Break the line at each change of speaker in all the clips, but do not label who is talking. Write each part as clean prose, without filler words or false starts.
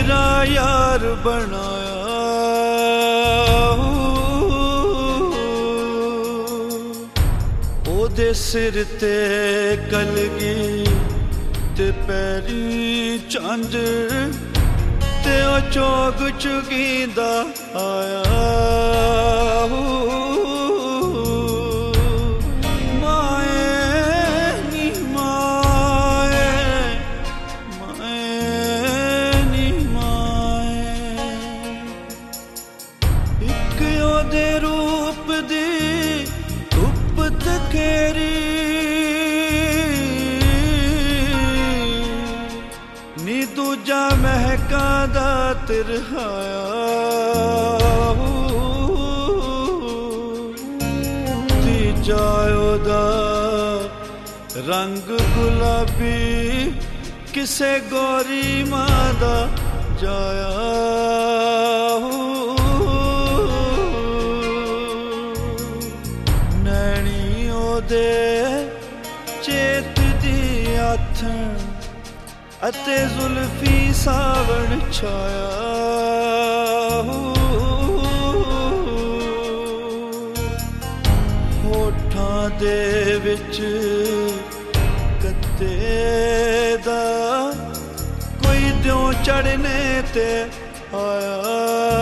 ਮੇਰਾ ਯਾਰ ਬਣਾਇਆ। ਉਹਦੇ ਸਿਰ ਤੇ ਕਲਗੀ ਤੇ ਪੈਰੀ ਝਾਂਜਰ ਤੇ ਉਹ ਚੋਗ ਚੁਗੀਂਦਾ ਆਇਆ। ਨੀ ਦੂਜਾ ਮਹਿਕਾਂ ਦਾ ਤਿਰਹਾਇਆ। ਤੀਜਾ ਉਹਦਾ ਰੰਗ ਗੁਲਾਬੀ ਕਿਸੇ ਗੋਰੀ ਮਾਂ ਦਾ ਜਾਇਆ। ਨੈਣੀ ਉਹਦੇ ਚੇਤ ਦੀ ਆਥਣ ਅਤੇ ਜ਼ੁਲਫੀ ਸਾਵਣ ਛਾਇਆ। ਹੋਠਾਂ ਦੇ ਵਿੱਚ ਕੱਤੇ ਦਾ ਕੋਈ ਦਿਉ ਚੜ੍ਹਨੇ ਤੇ ਆਇਆ।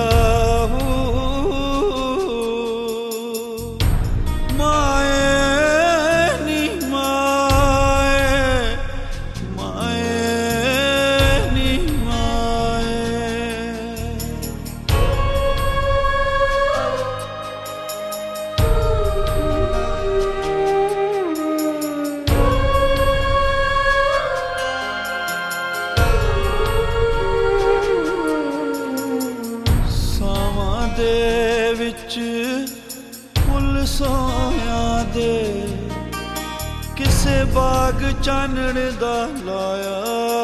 ਦੇ ਵਿੱਚ ਫੁੱਲ ਸੋਹਣਿਆਂ ਦੇ ਕਿਸੇ ਬਾਗ ਚਾਨਣ ਦਾ ਲਾਇਆ।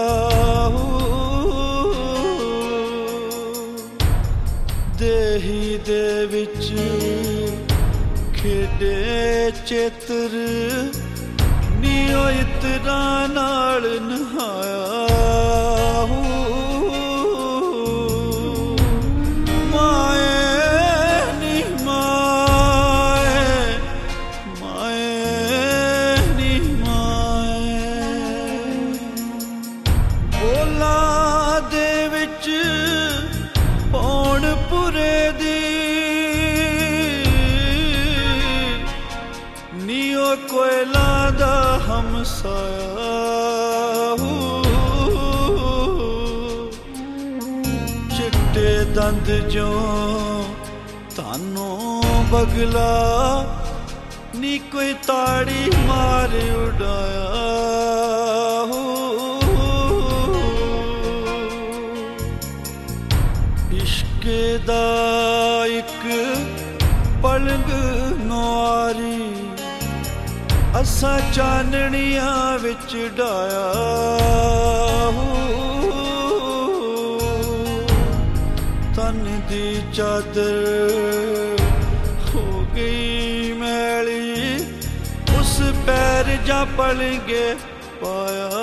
ਦੇਹੀ ਦੇ ਵਿੱਚ ਖੇਡੇ ਚੇਤਰ ਨੀ ਉਹ ਇਤਰਾਂ ਨਾਲ ਨਹਾਇਆ। ਕੋਇਲਾ ਦਾ ਹਮਸਾਇਆ। ਚਿੱਟੇ ਦੰਦ ਜੋ ਤਾਨੋਂ ਬਗਲਾ ਨੀ ਕੋਈ ਤਾੜੀ ਮਾਰ ਉਡਾਇਆ। ਇਸ਼ਕ ਦਾ ਇੱਕ ਪਲੰਗ ਨੁਆਰੀ ਅਸਾਂ ਚਾਨਣੀਆਂ ਵਿੱਚ ਡਾਇਆ। ਤਨ ਦੀ ਚਾਦਰ ਹੋ ਗਈ ਮੈਲੀ ਉਸ ਪੈਰ ਜਾਂ ਪਲੰਗੇ ਪਾਇਆ।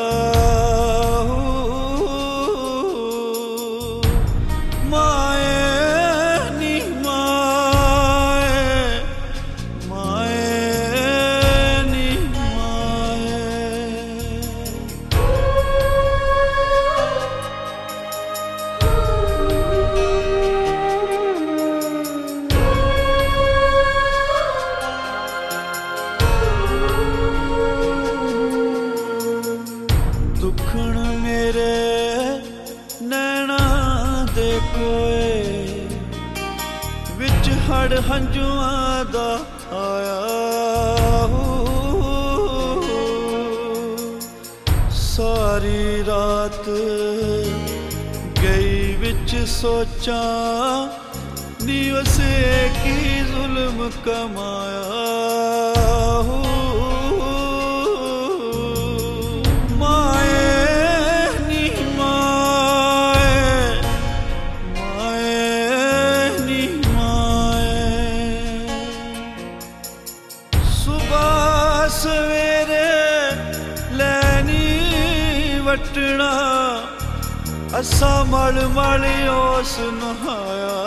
ਦੁੱਖਣ ਮੇਰੇ ਨੈਣਾ ਦੇ ਕੋਏ ਵਿੱਚ ਹੜ ਹੰਝੂਆਂ ਦਾ ਆਇਆ। ਸਾਰੀ ਰਾਤ ਗਈ ਵਿੱਚ ਸੋਚਾਂ ਨੀ ਉਸੇ ਕੀ ਜ਼ੁਲਮ ਕਮਾਇਆ। असा मल मल उस नहाया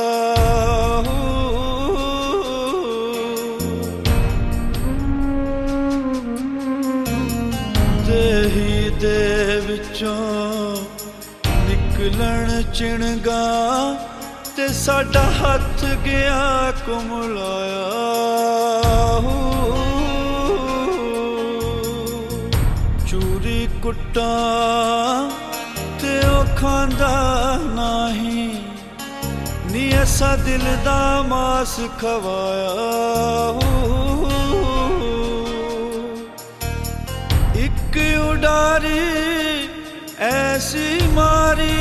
देही दे विचों निकलन चिणगा ते साडा हथ गया कुमलाया चूरी कुट्टा ते ओ खांदा नाही नी ऐसा दिल दा मास खवाया एक उडारी ऐसी मारी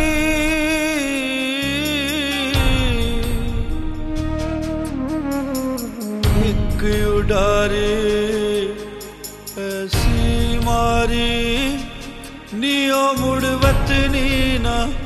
एक उडारी ऐसी मारी नियो मुड़ वतनी ना